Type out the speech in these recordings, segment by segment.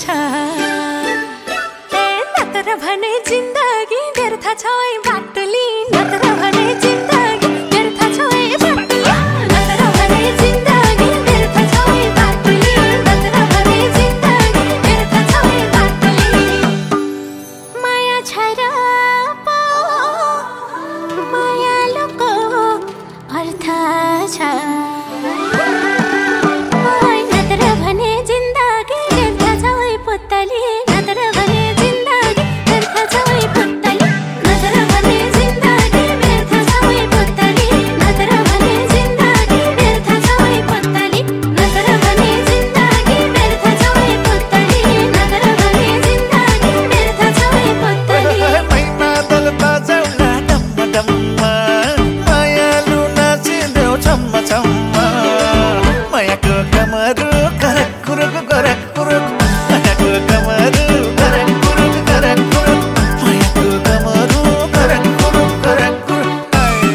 छ नत्र भने जिन्दगी व्यर्थ छ बाटुली नत्र भने जिन्दगी व्यर्थ छ बाटुली नत्र भने जिन्दगी व्यर्थ छ बाटुली नत्र भने जिन्दगी व्यर्थ छ बाटुली माया छ र पो मायालुको अर्थ छ नत्र भने जिन्दगी व्यर्थ छ पुतली नत्र भने जिन्दगी व्यर्थ छ पुतली नत्र भने जिन्दगी व्यर्थ छ पुतली नत्र भने जिन्दगी व्यर्थ छ पुतली नत्र भने जिन्दगी व्यर्थ छ पुतली नत्र भने जिन्दगी व्यर्थ छ पुतली मैना दल बाजौला डम्म डम्म मायालु नाचिदेऊ छम्म छम्म मायाको कमरु करक कुरुक करक कुरुक मायाको कमरु करक कुरुक करक कुरुक मायाको कमरु करक कुरुक करक कुरुक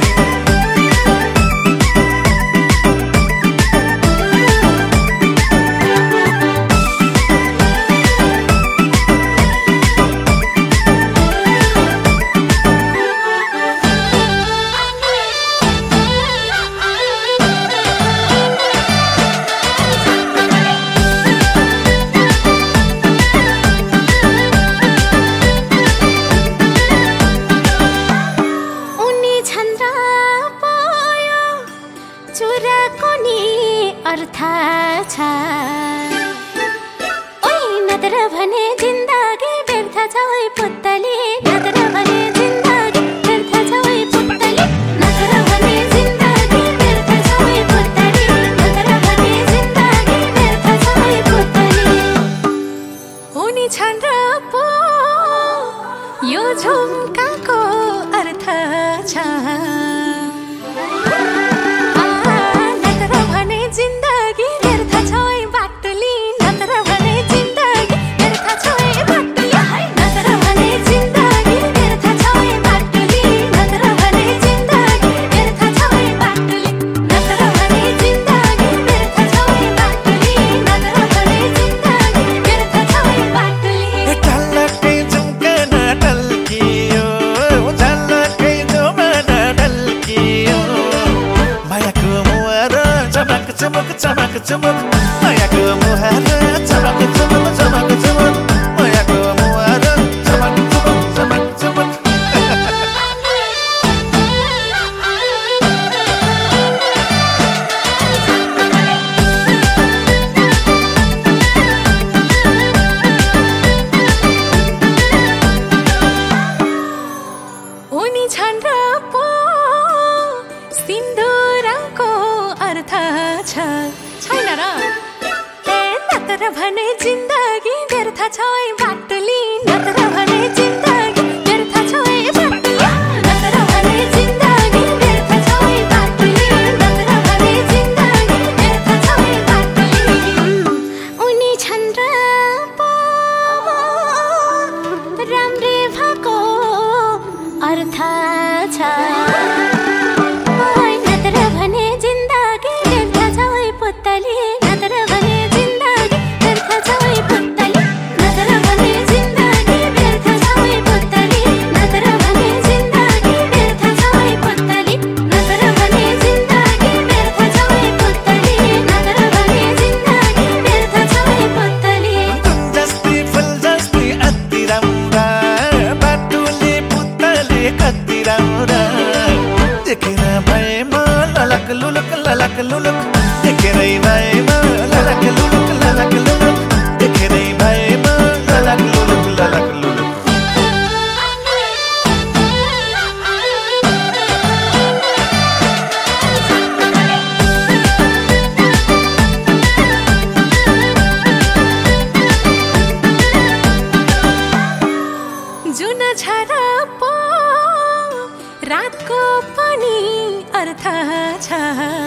चुराको नि अर्थ छ ओइ नत्र भने जिन्दगी व्यर्थ छ पुतली नत्र भने जिन्दगी व्यर्थ छ पुतली नत्र भने जिन्दगी व्यर्थ छ पुतली नत्र भने जिन्दगी व्यर्थ छ पुतली उनी छन् र पो यो झुम्काको अर्थ छ जिन्दगी व्यर्थ छ बाटुली नत्र भने जिन्दगी व्यर्थ छ बाटुली नत्र भने जिन्दगी व्यर्थ छ बाटुली नत्र भने जिन्दगी व्यर्थ छ बाटुली नत्र भने जिन्दगी व्यर्थ छ बाटुली नत्र भने जिन्दगी व्यर्थ छ बाटुली झलकै झुम्कन ढल्कियो झलकै झुमन ढल्कियो मायाको मुहार चमक चमक चमक चमक मायाको मुहार चमक चमक चमक चमक मायाको मुहार चमक चमक चमक चमक उनी छन् र पो सिन्दुरको अर्थ छ छैन र नत्र भने जिन्दगी व्यर्थ छ बाटुली नत्र भने जिन्दगी व्यर्थ छ बाटुली नत्र भने जिन्दगी व्यर्थ छ बाटुली नत्र भने जिन्दगी व्यर्थ छ बाटुली उनी छन् र पो राम्रे भएको अर्थ छ नत्र भने जिन्दगी व्यर्थ छ पुतली नत्र भने जिन्दगी व्यर्थ छ पुतली नत्र भने जिन्दगी व्यर्थ छ पुतली नत्र भने जिन्दगी व्यर्थ छ पुतली नत्र भने जिन्दगी व्यर्थ छ पुतली नत्र भने जिन्दगी व्यर्थ छ पुतली जस्तै फुल जस्तै अति राम्रा बाटुली पुतली कति राम्रा देखेर भएमा ललक लुलुक ललक लुलुक देखेरै भएमा ललक लुलुक ललक लुलुक देखेरै भएमा ललक लुलुक ललक लुलुक जुन छ र पो रातको पनि अर्थ छ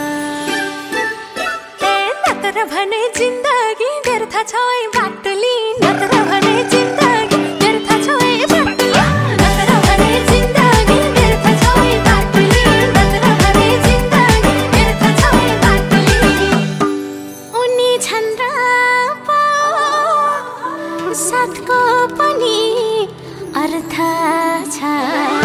नत्र भने जिन्दगी व्यर्थ छ बाटुली नत्र भने जिन्दगी व्यर्थ छ बाटुली नत्र भने जिन्दगी व्यर्थ छ बाटुली नत्र भने जिन्दगी व्यर्थ छ बाटुली उनी छन् र पो साथको पनि अर्थ छ।